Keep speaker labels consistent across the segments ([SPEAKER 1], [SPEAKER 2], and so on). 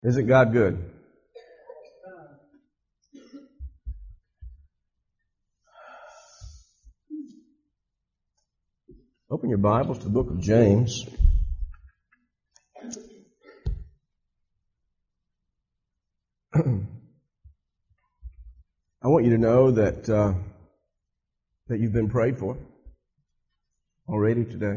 [SPEAKER 1] Isn't God good? Open your Bibles to the book of James. I want you to know that you've been prayed for already today.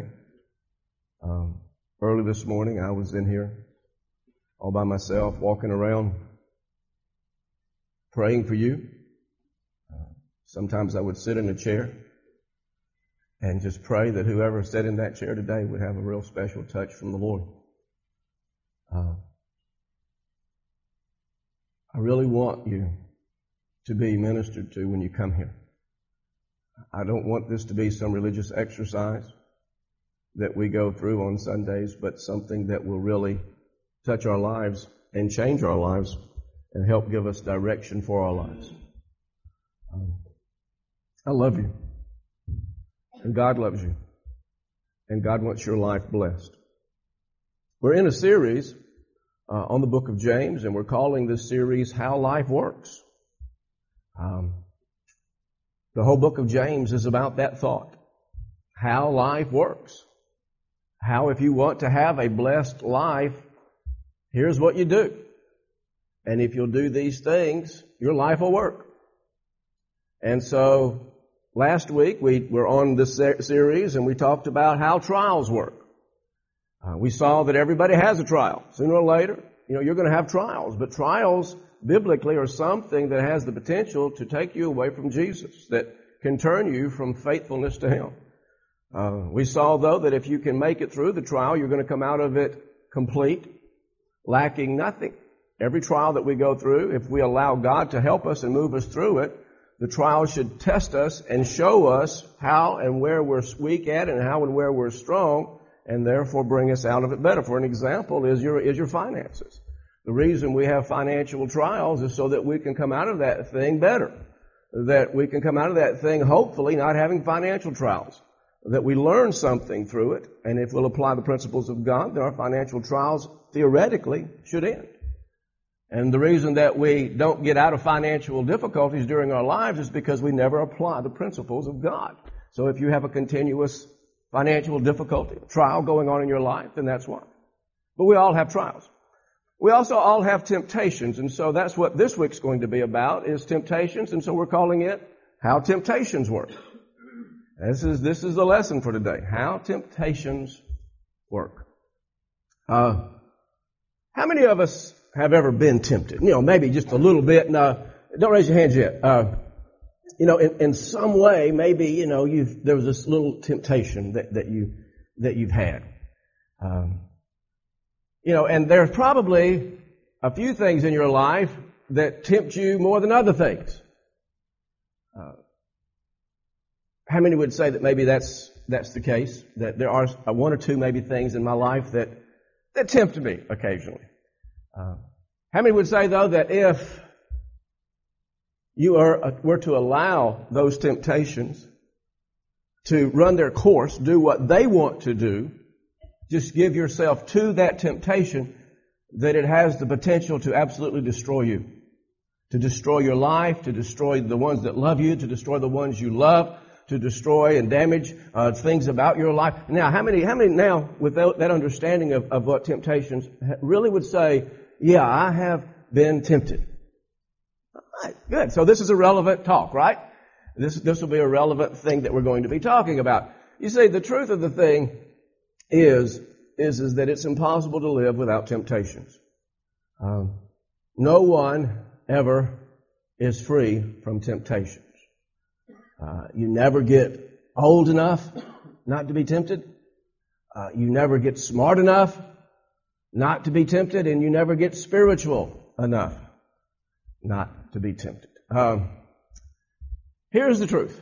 [SPEAKER 1] Early this morning, I was in here all by myself, walking around, praying for you. Sometimes I would sit in a chair and just pray that whoever sat in that chair today would have a real special touch from the Lord. I really want you to be ministered to when you come here. I don't want this to be some religious exercise that we go through on Sundays, but something that will really touch our lives and change our lives and help give us direction for our lives. I love you. And God loves you. And God wants your life blessed. We're in a series on the book of James, and we're calling this series How Life Works. The whole book of James is about that thought. How life works. How, if you want to have a blessed life, here's what you do. And if you'll do these things, your life will work. And so, last week we were on this series and we talked about how trials work. We saw that everybody has a trial. Sooner or later, you're going to have trials. But trials, biblically, are something that has the potential to take you away from Jesus, that can turn you from faithfulness to Him. We saw, though, that if you can make it through the trial, you're going to come out of it complete, lacking nothing. Every trial that we go through, if we allow God to help us and move us through it, the trial should test us and show us how and where we're weak at and how and where we're strong, and therefore bring us out of it better. For an example is your finances. The reason we have financial trials is so that we can come out of that thing better. That we can come out of that thing hopefully not having financial trials. That we learn something through it, and if we'll apply the principles of God, then our financial trials theoretically should end. And the reason that we don't get out of financial difficulties during our lives is because we never apply the principles of God. So if you have a continuous financial difficulty, trial going on in your life, then that's why. But we all have trials. We also all have temptations, and so that's what this week's going to be about, is temptations, and so we're calling it How Temptations Work. This is the lesson for today. How temptations work. How many of us have ever been tempted? Maybe just a little bit. No, don't raise your hands yet. In some way, maybe, there was this little temptation that you've had. And there's probably a few things in your life that tempt you more than other things. How many would say that maybe that's the case? That there are one or two maybe things in my life that tempt me occasionally. How many would say, though, that if you were to allow those temptations to run their course, do what they want to do, just give yourself to that temptation, that it has the potential to absolutely destroy you, to destroy your life, to destroy the ones that love you, to destroy the ones you love, to destroy and damage things about your life. Now, how many now, with that understanding of what temptations really would say, yeah, I have been tempted? All right, good. So this is a relevant talk, right? This will be a relevant thing that we're going to be talking about. You see, the truth of the thing is that it's impossible to live without temptations. No one ever is free from temptations. You never get old enough not to be tempted. You never get smart enough not to be tempted, and you never get spiritual enough not to be tempted. Here's the truth.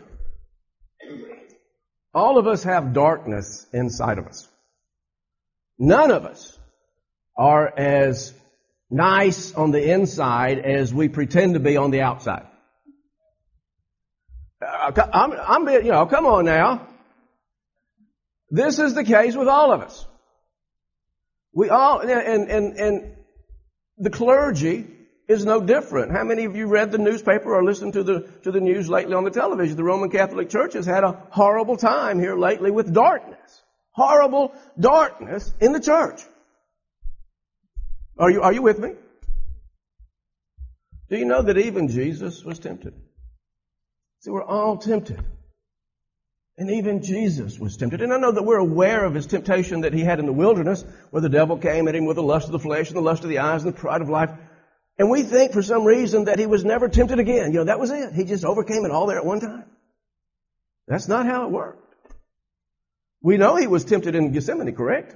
[SPEAKER 1] All of us have darkness inside of us. None of us are as nice on the inside as we pretend to be on the outside. Come on now. This is the case with all of us. We all, and The clergy is no different. How many of you read the newspaper or listened to the news lately on the television? The Roman Catholic Church has had a horrible time here lately with darkness. Horrible darkness in the church. Are you with me? Do you know that even Jesus was tempted? See, we're all tempted. And even Jesus was tempted. And I know that we're aware of his temptation that he had in the wilderness, where the devil came at him with the lust of the flesh and the lust of the eyes and the pride of life. And we think for some reason that he was never tempted again. That was it. He just overcame it all there at one time. That's not how it worked. We know he was tempted in Gethsemane, correct?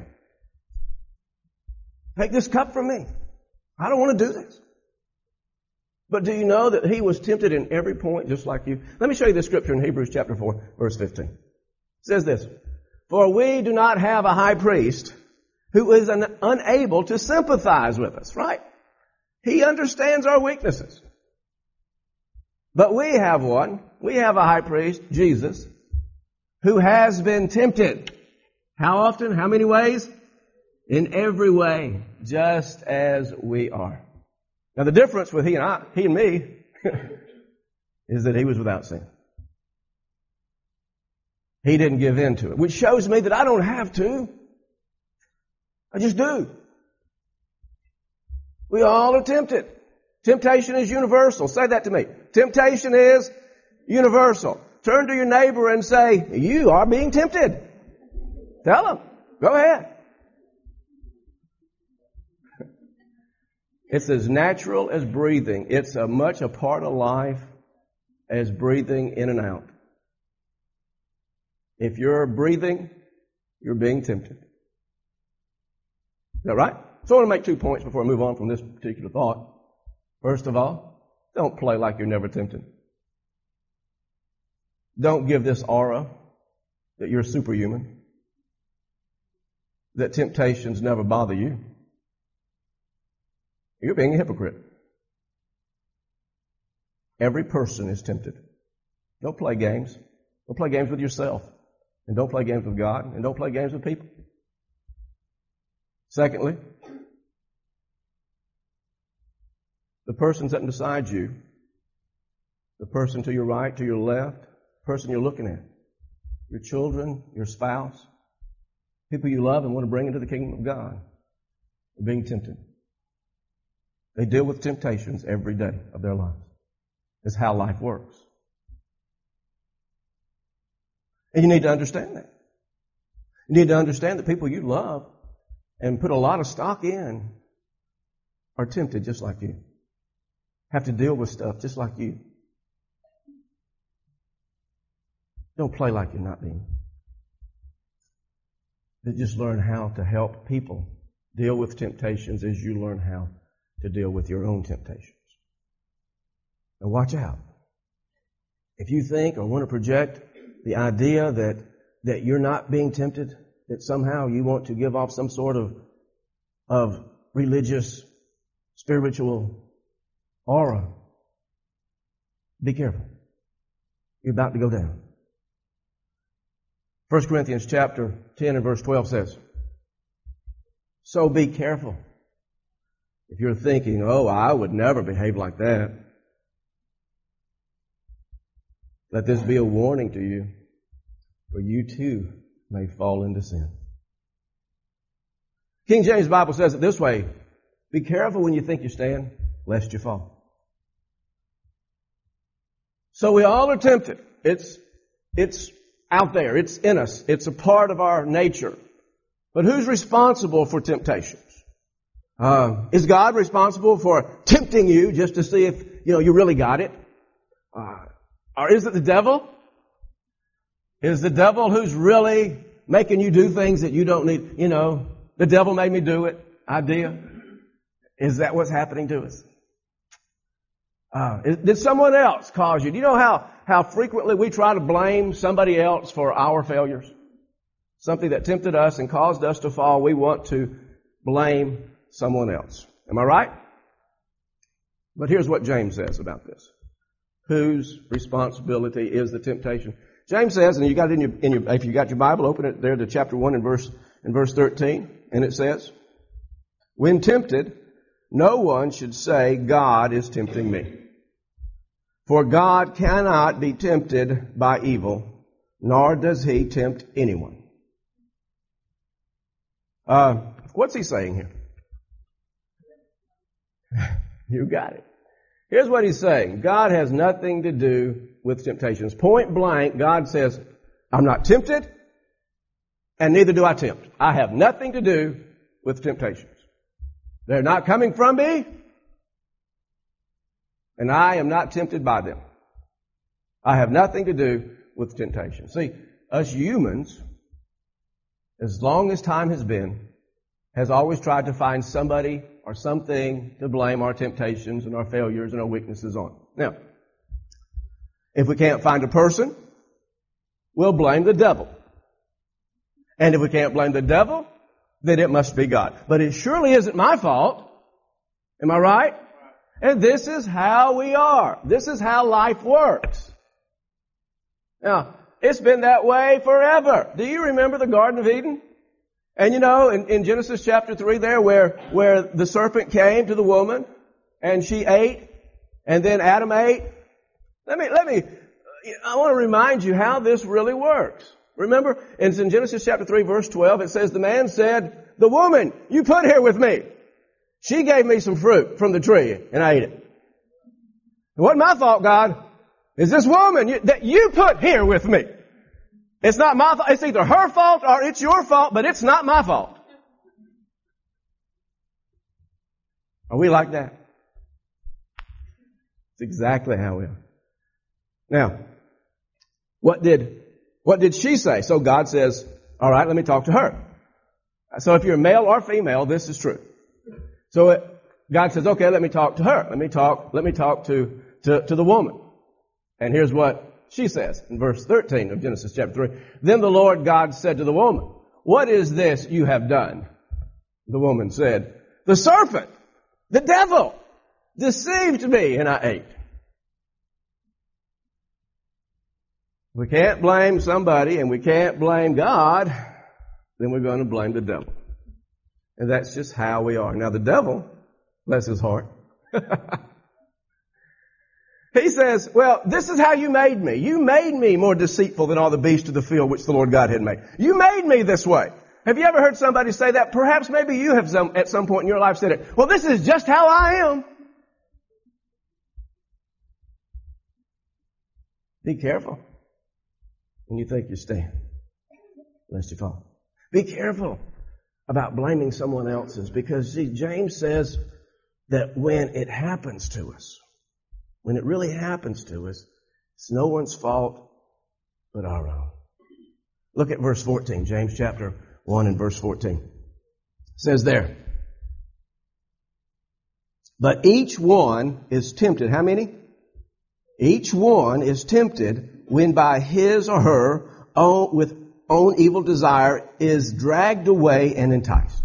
[SPEAKER 1] Take this cup from me. I don't want to do this. But do you know that he was tempted in every point just like you? Let me show you this scripture in Hebrews chapter 4, verse 15. It says this, "For we do not have a high priest who is unable to sympathize with us," right? He understands our weaknesses. But we have one. We have a high priest, Jesus, who has been tempted. How often? How many ways? In every way, just as we are. Now the difference with he and me, is that he was without sin. He didn't give in to it, which shows me that I don't have to. I just do. We all are tempted. Temptation is universal. Say that to me. Temptation is universal. Turn to your neighbor and say, "You are being tempted." Tell him. Go ahead. It's as natural as breathing. It's as much a part of life as breathing in and out. If you're breathing, you're being tempted. Is that right? So I want to make 2 points before I move on from this particular thought. First of all, don't play like you're never tempted. Don't give this aura that you're superhuman, that temptations never bother you. You're being a hypocrite. Every person is tempted. Don't play games. Don't play games with yourself. And don't play games with God. And don't play games with people. Secondly, the person sitting beside you, the person to your right, to your left, the person you're looking at, your children, your spouse, people you love and want to bring into the kingdom of God, are being tempted. They deal with temptations every day of their lives. It's how life works. And you need to understand that. You need to understand that people you love and put a lot of stock in are tempted just like you. Have to deal with stuff just like you. Don't play like you're not being. But just learn how to help people deal with temptations as you learn how to deal with your own temptations. Now watch out. If you think or want to project the idea that you're not being tempted, that somehow you want to give off some sort of religious, spiritual aura, be careful. You're about to go down. 1 Corinthians chapter 10 and verse 12 says, "So be careful. If you're thinking, oh, I would never behave like that, let this be a warning to you, for you too may fall into sin." King James Bible says it this way, "Be careful when you think you stand, lest you fall." So we all are tempted. It's out there. It's in us. It's a part of our nature. But who's responsible for temptations? Is God responsible for tempting you just to see if, you really got it? Or is it the devil? Is the devil who's really making you do things that you don't need? The devil made me do it idea. Is that what's happening to us? Did someone else cause you? Do you know how frequently we try to blame somebody else for our failures? Something that tempted us and caused us to fall, we want to blame someone else. Am I right? But here's what James says about this. Whose responsibility is the temptation? James says, and you got it in your if you got your Bible, open it there to chapter 1 and verse 13, and it says, "When tempted, no one should say, God is tempting me. For God cannot be tempted by evil, nor does he tempt anyone. What's he saying here? You got it. Here's what he's saying. God has nothing to do with temptations. Point blank, God says, I'm not tempted, and neither do I tempt. I have nothing to do with temptations. They're not coming from me, and I am not tempted by them. I have nothing to do with temptation. See, us humans, as long as time has been, has always tried to find somebody or something to blame our temptations and our failures and our weaknesses on. Now, if we can't find a person, we'll blame the devil. And if we can't blame the devil, then it must be God. But it surely isn't my fault. Am I right? And this is how we are. This is how life works. Now, it's been that way forever. Do you remember the Garden of Eden? And you know, in Genesis chapter 3 there, where the serpent came to the woman, and she ate, and then Adam ate. I want to remind you how this really works. Remember, it's in Genesis chapter 3 verse 12, it says, the man said, the woman you put here with me, she gave me some fruit from the tree, and I ate it. It wasn't my fault, God. It's this woman that you put here with me. It's not my fault. It's either her fault or it's your fault, but it's not my fault. Are we like that? It's exactly how we are. Now, what did she say? So God says, all right, let me talk to her. So if you're male or female, this is true. So God says, okay, let me talk to her. Let me talk to the woman. And here's what she says in verse 13 of Genesis chapter 3. Then the Lord God said to the woman, what is this you have done? The woman said, the serpent, the devil, deceived me and I ate. We can't blame somebody and we can't blame God, then we're going to blame the devil. And that's just how we are. Now the devil, bless his heart, he says, well, this is how you made me. You made me more deceitful than all the beasts of the field which the Lord God had made. You made me this way. Have you ever heard somebody say that? Perhaps maybe you have at some point in your life said it. Well, this is just how I am. Be careful when you think you stand, lest you fall. Be careful about blaming someone else's, because see, James says that when it happens to us, when it really happens to us, it's no one's fault but our own. Look at verse 14, James chapter 1 and verse 14. It says there, but each one is tempted. How many? Each one is tempted when by his or her own evil desire is dragged away and enticed.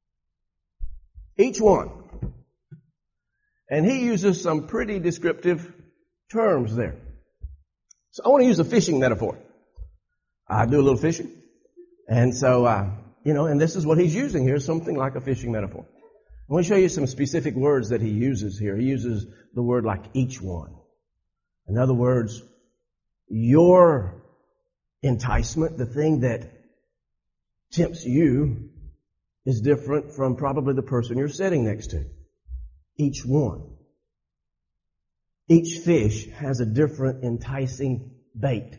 [SPEAKER 1] Each one. And he uses some pretty descriptive terms there. So I want to use a fishing metaphor. I do a little fishing. And so, and this is what he's using here, something like a fishing metaphor. I want to show you some specific words that he uses here. He uses the word like each one. In other words, your enticement, the thing that tempts you, is different from probably the person you're sitting next to. Each one. Each fish has a different enticing bait.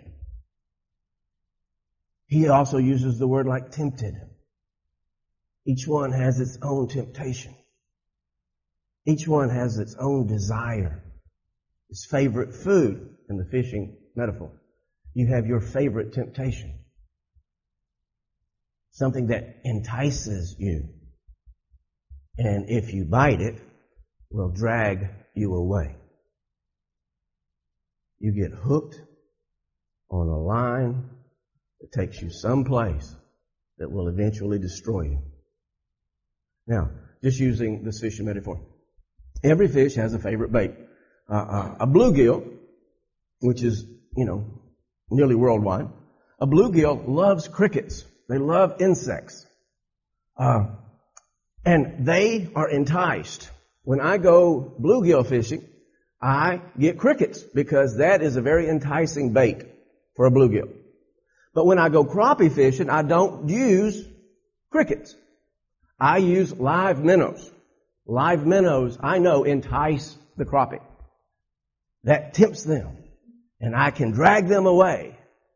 [SPEAKER 1] He also uses the word like tempted. Each one has its own temptation. Each one has its own desire. Its favorite food in the fishing metaphor. You have your favorite temptation. Something that entices you. And if you bite it, will drag you away. You get hooked on a line that takes you someplace that will eventually destroy you. Now, just using this fishing metaphor. Every fish has a favorite bait. A bluegill, which is, nearly worldwide, a bluegill loves crickets. They love insects. And they are enticed When I go bluegill fishing, I get crickets because that is a very enticing bait for a bluegill. But when I go crappie fishing, I don't use crickets. I use live minnows. Live minnows, I know, entice the crappie. That tempts them. And I can drag them away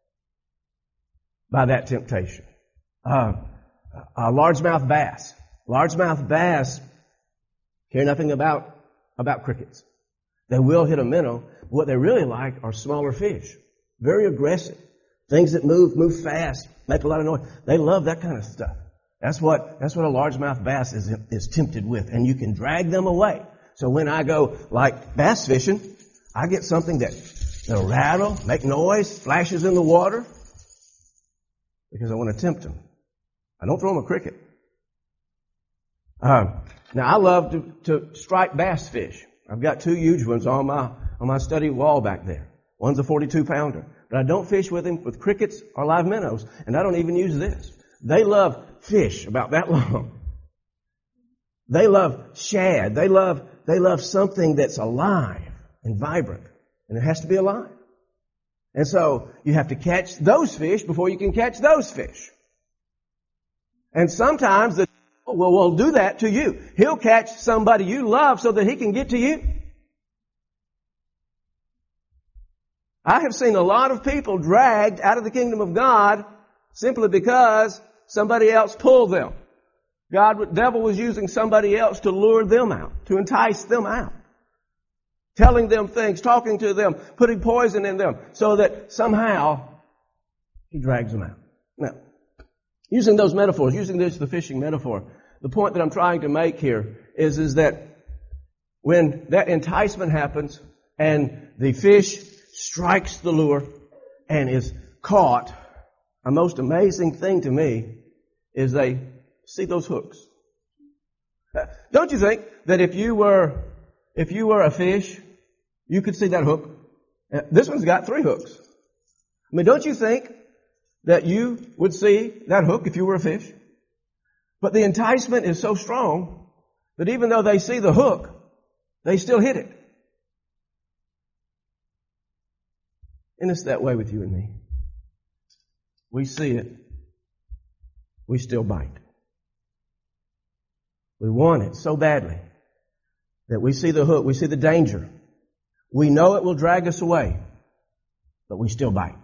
[SPEAKER 1] by that temptation. Largemouth bass. Largemouth bass care nothing about crickets. They will hit a minnow. What they really like are smaller fish. Very aggressive. Things that move fast, make a lot of noise. They love that kind of stuff. That's what a largemouth bass is tempted with. And you can drag them away. So when I go like bass fishing, I get something that'll rattle, make noise, flashes in the water, because I want to tempt them. I don't throw them a cricket. Now I love to strike bass fish. I've got 2 huge ones on my study wall back there. One's a 42-pounder. But I don't fish with them with crickets or live minnows, and I don't even use this. They love fish about that long. They love shad. They love something that's alive and vibrant, and it has to be alive. And so you have to catch those fish before you can catch those fish. And sometimes the devil will do that to you. He'll catch somebody you love so that he can get to you. I have seen a lot of people dragged out of the kingdom of God simply because somebody else pulled them. The devil was using somebody else to lure them out, to entice them out. Telling them things, talking to them, putting poison in them, so that somehow he drags them out. Now, using those metaphors, using the fishing metaphor, the point that I'm trying to make here is that when that enticement happens and the fish strikes the lure and is caught, a most amazing thing to me is they see those hooks. Don't you think that if you were a fish, you could see that hook? This one's got 3 hooks. I mean, don't you think that you would see that hook if you were a fish? But the enticement is so strong that even though they see the hook, they still hit it. And it's that way with you and me. We see it. We still bite. We want it so badly that we see the hook, we see the danger. We know it will drag us away, but we still bite.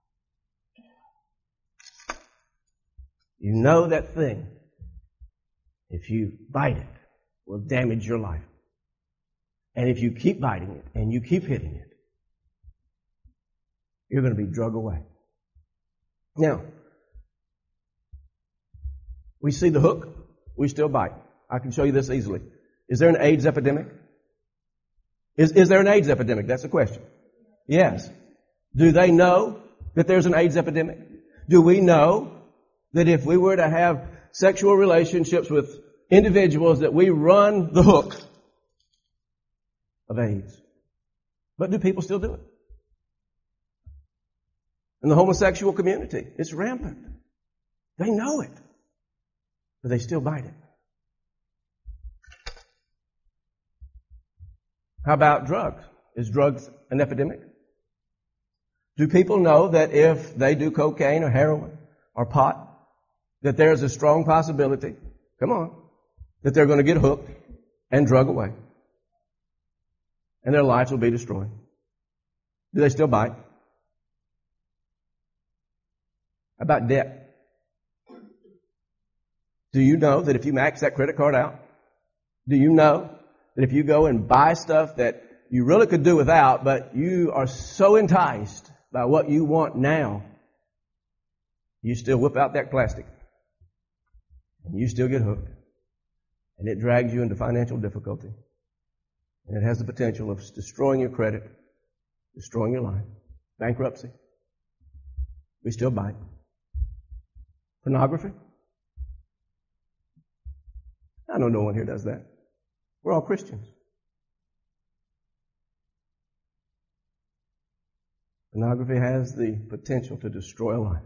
[SPEAKER 1] You know that thing, if you bite it, will damage your life. And if you keep biting it and you keep hitting it, you're going to be drug away. Now, we see the hook, we still bite. I can show you this easily. Is there an AIDS epidemic? Is there an AIDS epidemic? That's the question. Yes. Do they know that there's an AIDS epidemic? Do we know that if we were to have sexual relationships with individuals that we run the hook of AIDS? But do people still do it? In the homosexual community, it's rampant. They know it, but they still bite it. How about drugs? Is drugs an epidemic? Do people know that if they do cocaine or heroin or pot, that there's a strong possibility, that they're going to get hooked and drug away and their lives will be destroyed? Do they still bite? How about debt? Do you know that if you max that credit card out, do you know that if you go and buy stuff that you really could do without, but you are so enticed by what you want now, you still whip out that plastic and you still get hooked and it drags you into financial difficulty and it has the potential of destroying your credit, destroying your life, bankruptcy. We still bite. Pornography? I know no one here does that. We're all Christians. Pornography has the potential to destroy a life.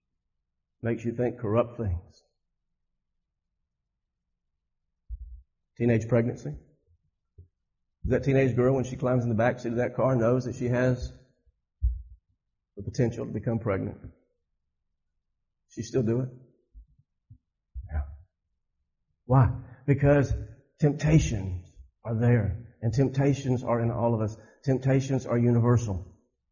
[SPEAKER 1] Makes you think corrupt things. Teenage pregnancy. That teenage girl, when she climbs in the back seat of that car, knows that she has the potential to become pregnant. She still do it? Yeah. Why? Because temptations are there, and temptations are in all of us. Temptations are universal.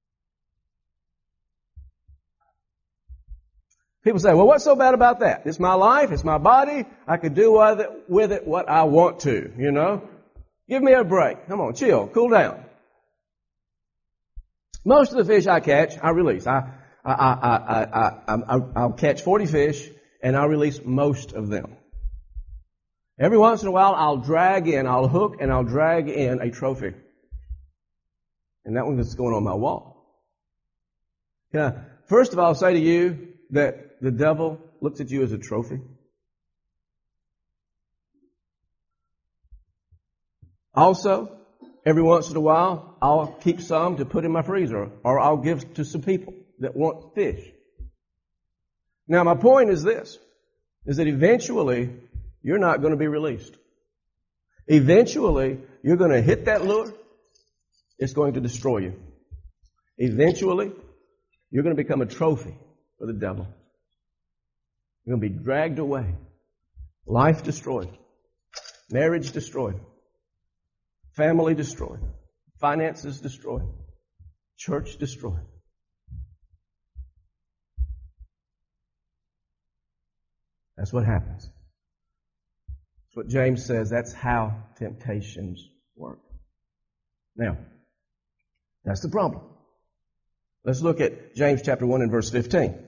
[SPEAKER 1] People say, well, what's so bad about that? It's my life, it's my body, I could do with it what I want to, you know? Give me a break. Come on, chill, cool down. Most of the fish I catch, I release. I'll catch 40 fish, and I'll release most of them. Every once in a while, I'll hook and I'll drag in a trophy. And that one is going on my wall. First of all, I'll say to you that the devil looks at you as a trophy. Also, every once in a while, I'll keep some to put in my freezer, or I'll give to some people that want fish. Now, my point is this, is that eventually, you're not going to be released. Eventually, you're going to hit that lure. It's going to destroy you. Eventually, you're going to become a trophy for the devil. You're going to be dragged away. Life destroyed. Marriage destroyed. Family destroyed. Finances destroyed. Church destroyed. That's what happens. That's what James says. That's how temptations work. Now, that's the problem. Let's look at James chapter 1 and verse 15. It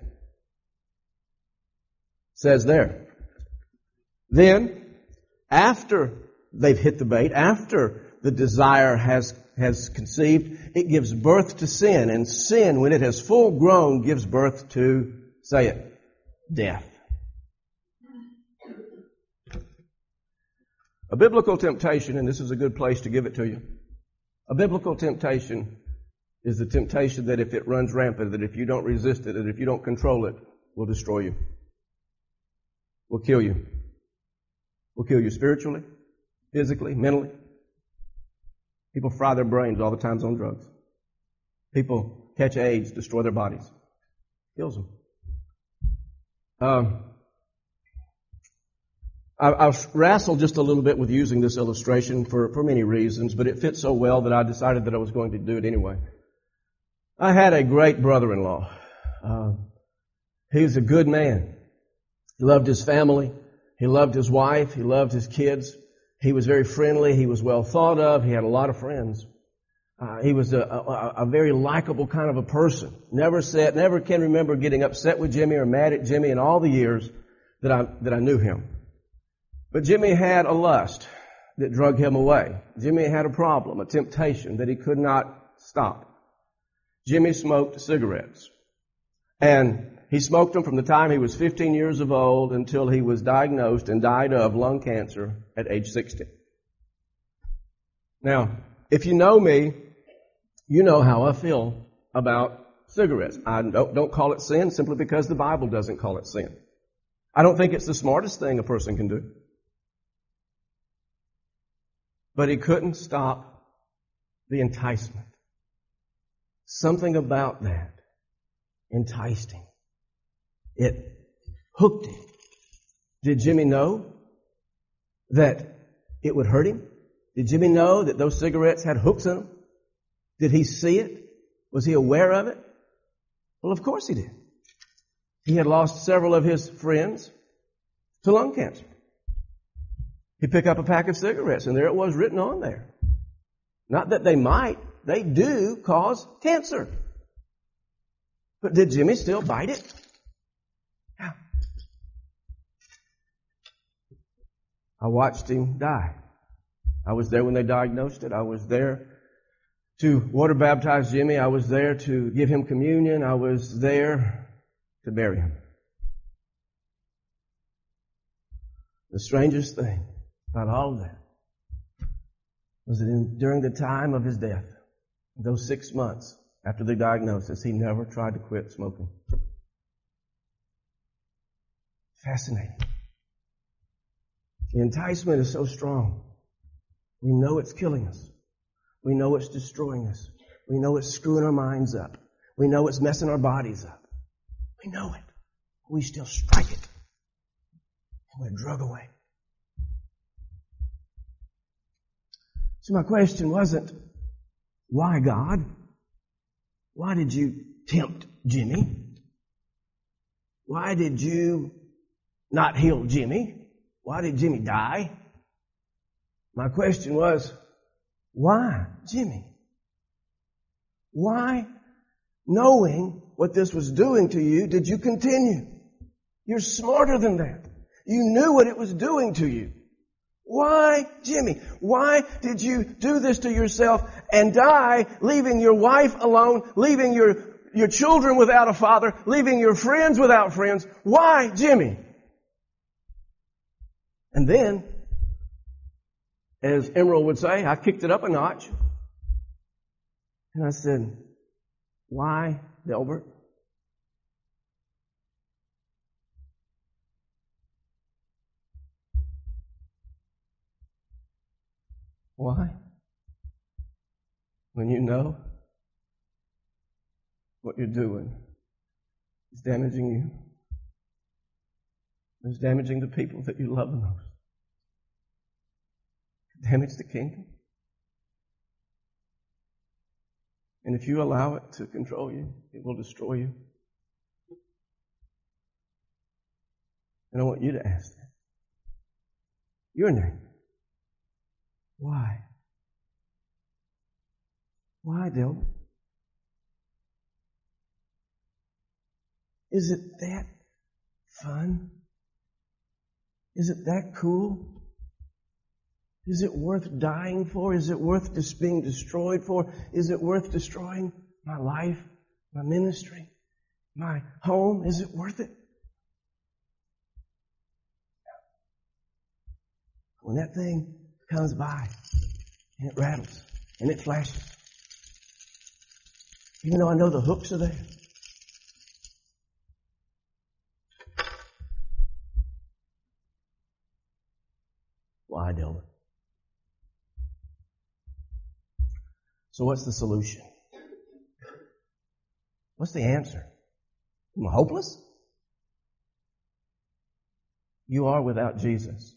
[SPEAKER 1] says there, then, after they've hit the bait, after the desire has conceived, it gives birth to sin. And sin, when it has full grown, gives birth to, say it, death. A biblical temptation, and this is a good place to give it to you. A biblical temptation is the temptation that if it runs rampant, that if you don't resist it, that if you don't control it, will destroy you. Will kill you. Will kill you spiritually, physically, mentally. People fry their brains all the time on drugs. People catch AIDS, destroy their bodies. Kills them. I've wrestled just a little bit with using this illustration for many reasons, but it fits so well that I decided that I was going to do it anyway. I had a great brother-in-law. He was a good man. He loved his family. He loved his wife. He loved his kids. He was very friendly. He was well thought of. He had a lot of friends. He was a very likable kind of a person. Never can remember getting upset with Jimmy or mad at Jimmy in all the years that I knew him. But Jimmy had a lust that drug him away. Jimmy had a problem, a temptation that he could not stop. Jimmy smoked cigarettes. And he smoked them from the time he was 15 years of old until he was diagnosed and died of lung cancer at age 60. Now, if you know me, you know how I feel about cigarettes. I don't call it sin simply because the Bible doesn't call it sin. I don't think it's the smartest thing a person can do. But he couldn't stop the enticement. Something about that enticed him. It hooked him. Did Jimmy know that it would hurt him? Did Jimmy know that those cigarettes had hooks in them? Did he see it? Was he aware of it? Well, of course he did. He had lost several of his friends to lung cancer. He'd pick up a pack of cigarettes, and there it was written on there. Not that they might, they do cause cancer. But did Jimmy still bite it? Yeah. I watched him die. I was there when they diagnosed it. I was there to water baptize Jimmy. I was there to give him communion. I was there to bury him. The strangest thing about all of that was that during the time of his death, those 6 months after the diagnosis, he never tried to quit smoking. Fascinating. The enticement is so strong. We know it's killing us. We know it's destroying us. We know it's screwing our minds up. We know it's messing our bodies up. We know it. We still strike it. And we're drug away. So my question wasn't, why God? Why did you tempt Jimmy? Why did you not heal Jimmy? Why did Jimmy die? My question was, why Jimmy? Why, knowing what this was doing to you, did you continue? You're smarter than that. You knew what it was doing to you. Why, Jimmy? Why did you do this to yourself and die, leaving your wife alone, leaving your children without a father, leaving your friends without friends? Why, Jimmy? And then, as Emerald would say, I kicked it up a notch. And I said, why, Delbert? Why? When you know what you're doing is damaging you. It's damaging the people that you love the most. Damage the kingdom. And if you allow it to control you, it will destroy you. And I want you to ask that. Your name. Why? Why, Delbert? Is it that fun? Is it that cool? Is it worth dying for? Is it worth just being destroyed for? Is it worth destroying my life, my ministry, my home? Is it worth it? When that thing comes by and it rattles and it flashes, even though I know the hooks are there, why, Delbert? So what's the solution? What's the answer? Am I hopeless? You are without Jesus.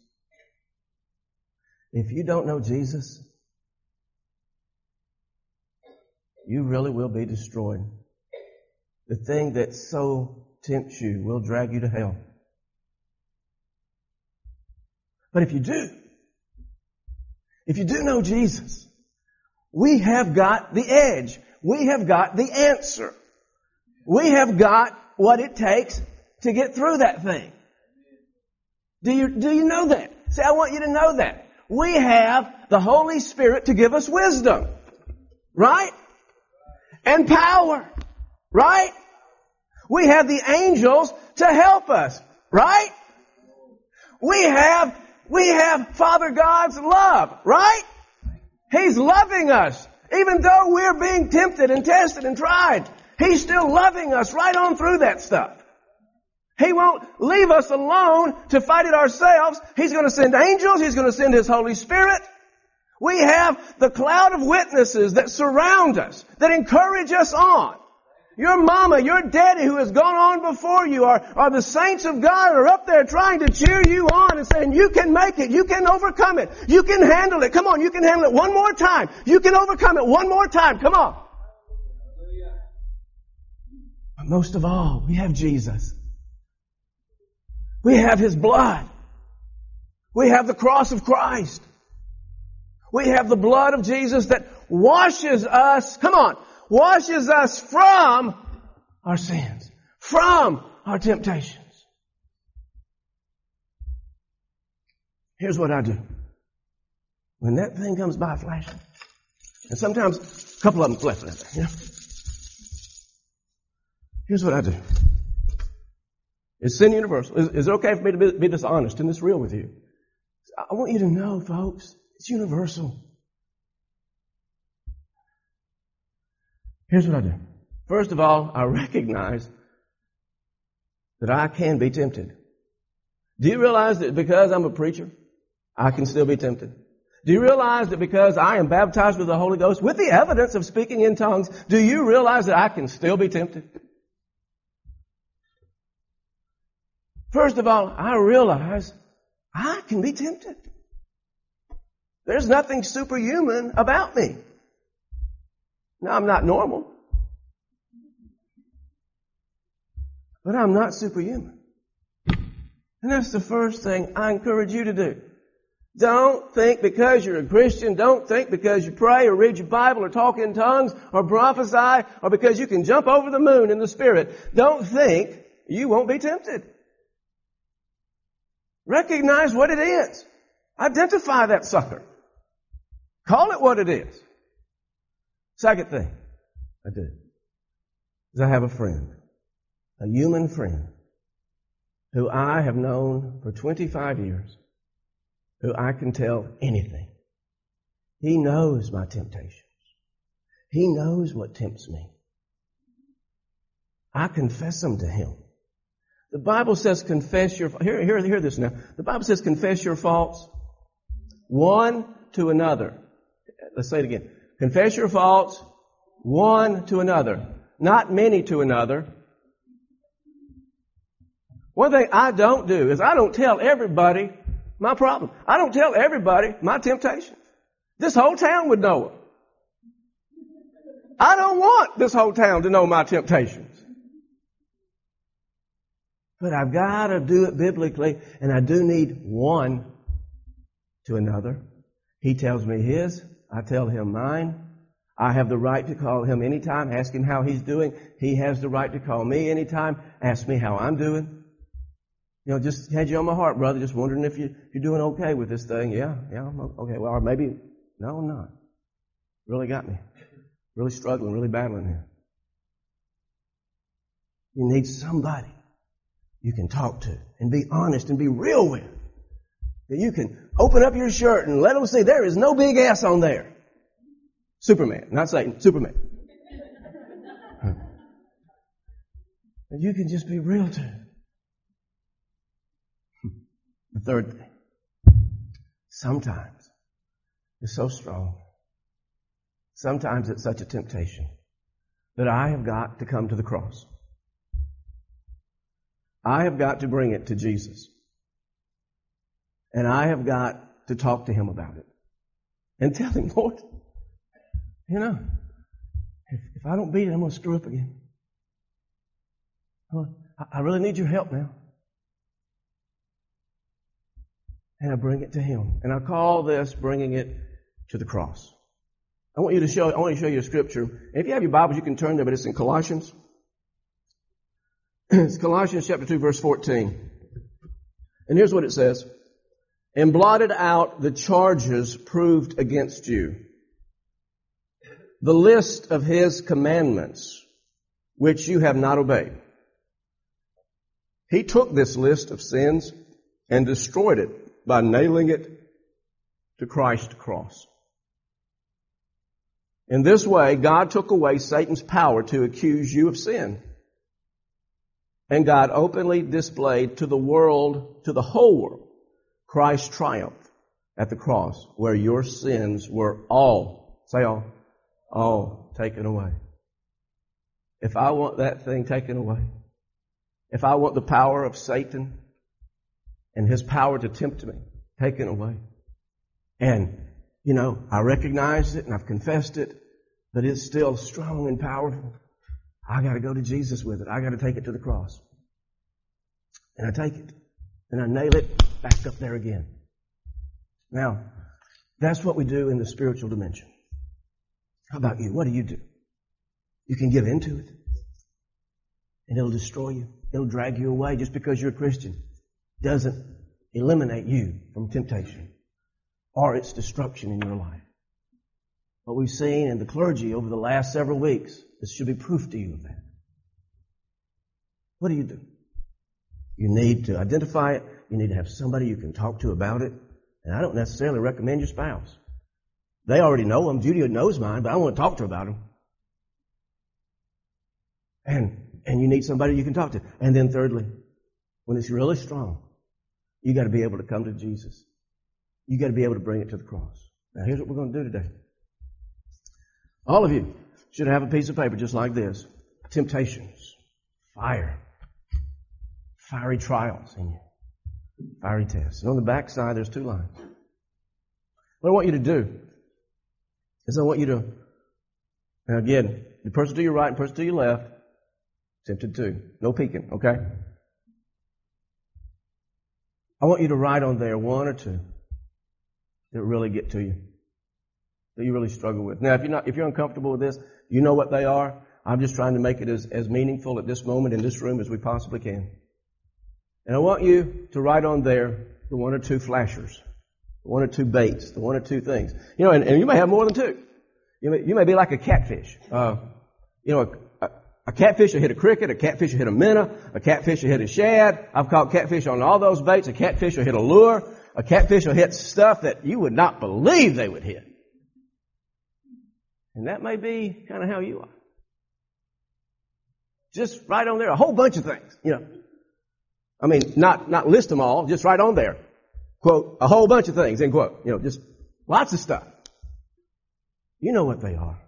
[SPEAKER 1] If you don't know Jesus, you really will be destroyed. The thing that so tempts you will drag you to hell. But if you do know Jesus, we have got the edge. We have got the answer. We have got what it takes to get through that thing. Do you know that? See, I want you to know that. We have the Holy Spirit to give us wisdom. Right? And power. Right? We have the angels to help us. Right? We have Father God's love. Right? He's loving us. Even though we're being tempted and tested and tried, He's still loving us right on through that stuff. He won't leave us alone to fight it ourselves. He's going to send angels. He's going to send His Holy Spirit. We have the cloud of witnesses that surround us, that encourage us on. Your mama, your daddy who has gone on before you are the saints of God are up there trying to cheer you on and saying, you can make it. You can overcome it. You can handle it. Come on, you can handle it one more time. You can overcome it one more time. Come on. But most of all, we have Jesus. We have His blood. We have the cross of Christ. We have the blood of Jesus that washes us, come on, washes us from our sins, from our temptations. Here's what I do. When that thing comes by flashing, and sometimes a couple of them flash like that, you know. Here's what I do. It's sin universal. Is it okay for me to be dishonest and this real with you? I want you to know, folks, it's universal. Here's what I do. First of all, I recognize that I can be tempted. Do you realize that because I'm a preacher, I can still be tempted? Do you realize that because I am baptized with the Holy Ghost, with the evidence of speaking in tongues, do you realize that I can still be tempted? First of all, I realize I can be tempted. There's nothing superhuman about me. Now, I'm not normal, but I'm not superhuman. And that's the first thing I encourage you to do. Don't think because you're a Christian, don't think because you pray or read your Bible or talk in tongues or prophesy or because you can jump over the moon in the Spirit. Don't think you won't be tempted. Recognize what it is. Identify that sucker. Call it what it is. Second thing I do is I have a friend, a human friend, who I have known for 25 years, who I can tell anything. He knows my temptations. He knows what tempts me. I confess them to him. The Bible says confess your... Hear this now. The Bible says confess your faults one to another. Let's say it again. Confess your faults one to another, not many to another. One thing I don't do is I don't tell everybody my problem. I don't tell everybody my temptations. This whole town would know it. I don't want this whole town to know my temptations. But I've got to do it biblically, and I do need one to another. He tells me his, I tell him mine. I have the right to call him anytime, ask him how he's doing. He has the right to call me anytime, ask me how I'm doing. You know, just had you on my heart, brother, just wondering if you're doing okay with this thing. Yeah, I'm okay. Well, or maybe, no, I'm not. Really got me. Really struggling, really battling here. You need somebody you can talk to and be honest and be real with. That you can open up your shirt and let them see there is no big ass on there. Superman, not Satan, Superman. And you can just be real to it. The third thing, sometimes it's so strong. Sometimes it's such a temptation that I have got to come to the cross. I have got to bring it to Jesus. And I have got to talk to him about it. And tell him, Lord, you know, if I don't beat it, I'm going to screw up again. Lord, I really need your help now. And I bring it to him. And I call this bringing it to the cross. I want to show you a scripture. If you have your Bibles, you can turn there, but it's in Colossians. It's Colossians chapter 2, verse 14. And here's what it says. And blotted out the charges proved against you, the list of his commandments, which you have not obeyed. He took this list of sins and destroyed it by nailing it to Christ's cross. In this way, God took away Satan's power to accuse you of sin. And God openly displayed to the world, to the whole world, Christ's triumph at the cross, where your sins were all taken away. If I want that thing taken away, if I want the power of Satan and his power to tempt me taken away, and, you know, I recognize it and I've confessed it, but it's still strong and powerful, I got to go to Jesus with it. I got to take it to the cross. And I take it. And I nail it back up there again. Now, that's what we do in the spiritual dimension. How about you? What do? You can give into it. And it'll destroy you. It'll drag you away. Just because you're a Christian doesn't eliminate you from temptation or its destruction in your life. What we've seen in the clergy over the last several weeks, this should be proof to you of that. What do? You need to identify it. You need to have somebody you can talk to about it. And I don't necessarily recommend your spouse. They already know them. Judy knows mine, but I want to talk to her about them. And you need somebody you can talk to. And then thirdly, when it's really strong, you got to be able to come to Jesus. You got to be able to bring it to the cross. Now here's what we're going to do today. All of you should have a piece of paper just like this. Temptations, fire, fiery trials in you, fiery tests. And on the back side, there's 2 lines. What I want you to do is I want you to, now again, the person to your right and person to your left, tempted to. No peeking, okay? I want you to write on there 1 or 2 that really get to you, that you really struggle with. Now, if you're uncomfortable with this, you know what they are. I'm just trying to make it as meaningful at this moment in this room as we possibly can. And I want you to write on there the 1 or 2 flashers, the 1 or 2 baits, the 1 or 2 things. You know, and you may have more than 2. You may be like a catfish. A catfish will hit a cricket, a catfish will hit a minnow, a catfish will hit a shad. I've caught catfish on all those baits. A catfish will hit a lure. A catfish will hit stuff that you would not believe they would hit. And that may be kind of how you are. Just write on there a whole bunch of things, you know. I mean, not list them all, just write on there. Quote, a whole bunch of things, end quote. You know, just lots of stuff. You know what they are.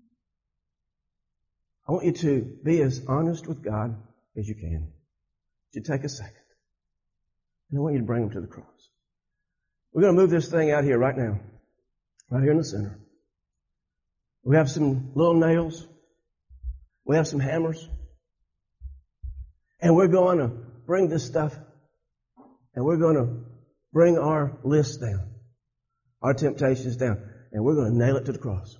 [SPEAKER 1] I want you to be as honest with God as you can. You take a second. And I want you to bring them to the cross. We're going to move this thing out here right now. Right here in the center. We have some little nails. We have some hammers. And we're going to bring this stuff. And we're going to bring our list down. Our temptations down. And we're going to nail it to the cross.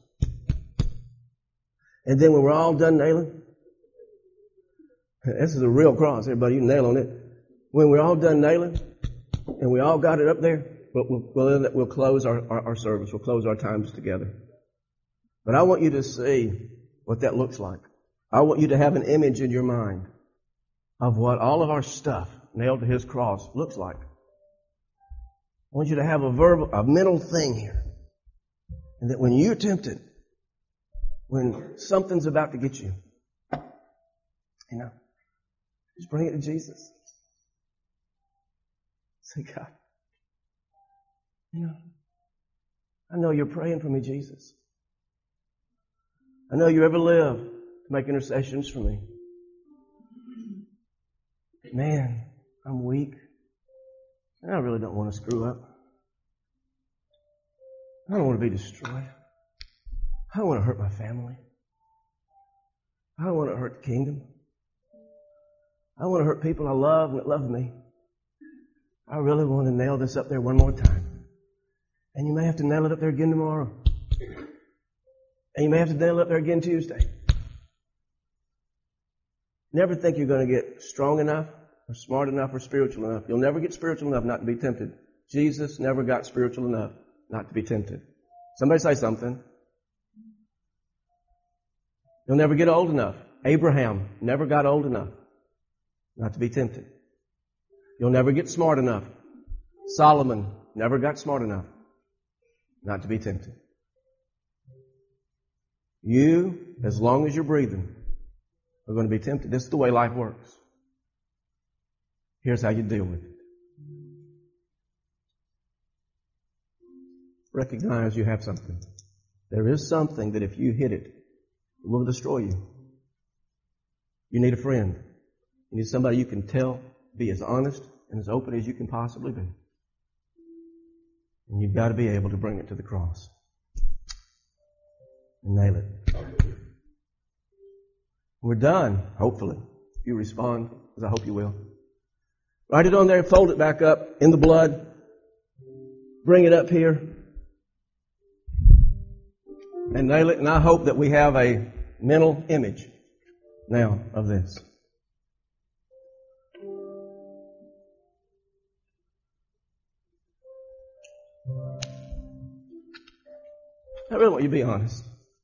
[SPEAKER 1] And then when we're all done nailing, this is a real cross, everybody, you nail on it. When we're all done nailing, and we all got it up there, we'll close our service, we'll close our times together. But I want you to see what that looks like. I want you to have an image in your mind of what all of our stuff nailed to His cross looks like. I want you to have a mental thing here. And that when you're tempted, when something's about to get you, you know, just bring it to Jesus. Say, God, you know, I know you're praying for me, Jesus. I know you ever live to make intercessions for me. Man, I'm weak. And I really don't want to screw up. I don't want to be destroyed. I don't want to hurt my family. I don't want to hurt the kingdom. I don't want to hurt people I love that love me. I really want to nail this up there one more time. And you may have to nail it up there again tomorrow. And you may have to nail it up there again Tuesday. Never think you're going to get strong enough or smart enough or spiritual enough. You'll never get spiritual enough not to be tempted. Jesus never got spiritual enough not to be tempted. Somebody say something. You'll never get old enough. Abraham never got old enough not to be tempted. You'll never get smart enough. Solomon never got smart enough not to be tempted. You, as long as you're breathing, are going to be tempted. This is the way life works. Here's how you deal with it. Recognize you have something. There is something that if you hit it, it will destroy you. You need a friend. You need somebody you can tell, be as honest and as open as you can possibly be. And you've got to be able to bring it to the cross. And nail it. We're done, hopefully. If you respond, as I hope you will. Write it on there, fold it back up in the blood. Bring it up here. And nail it. And I hope that we have a mental image now of this. I really want you to be honest.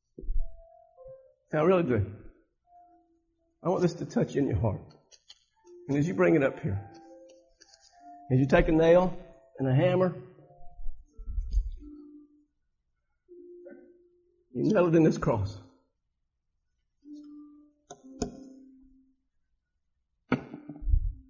[SPEAKER 1] I really do. I want this to touch in your heart. And as you bring it up here, as you take a nail and a hammer, you nail it in this cross.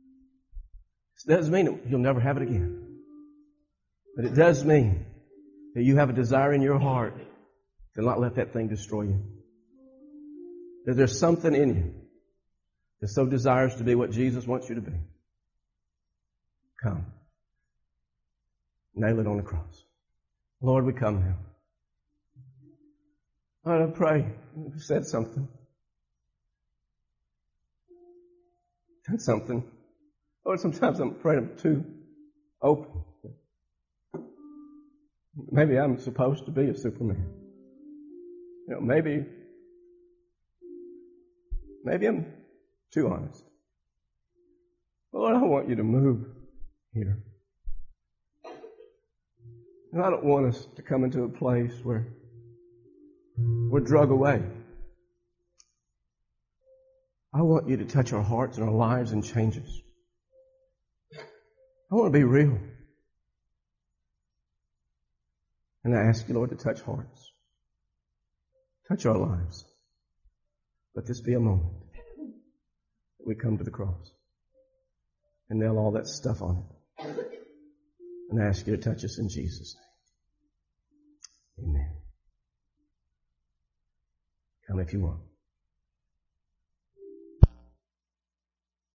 [SPEAKER 1] This doesn't mean you'll never have it again. But it does mean that you have a desire in your heart to not let that thing destroy you. That there's something in you that so desires to be what Jesus wants you to be. Come. Nail it on the cross. Lord, we come now. Lord, I pray you've said something. Done something. Lord, sometimes I'm afraid I'm too open. Maybe I'm supposed to be a Superman. You know, maybe I'm too honest. Lord, I want you to move here. And I don't want us to come into a place where we're drug away. I want you to touch our hearts and our lives and change us. I want to be real. And I ask you, Lord, to touch hearts. Touch our lives. Let this be a moment that we come to the cross and nail all that stuff on it. And I ask you to touch us in Jesus' name. Amen. Come if you want.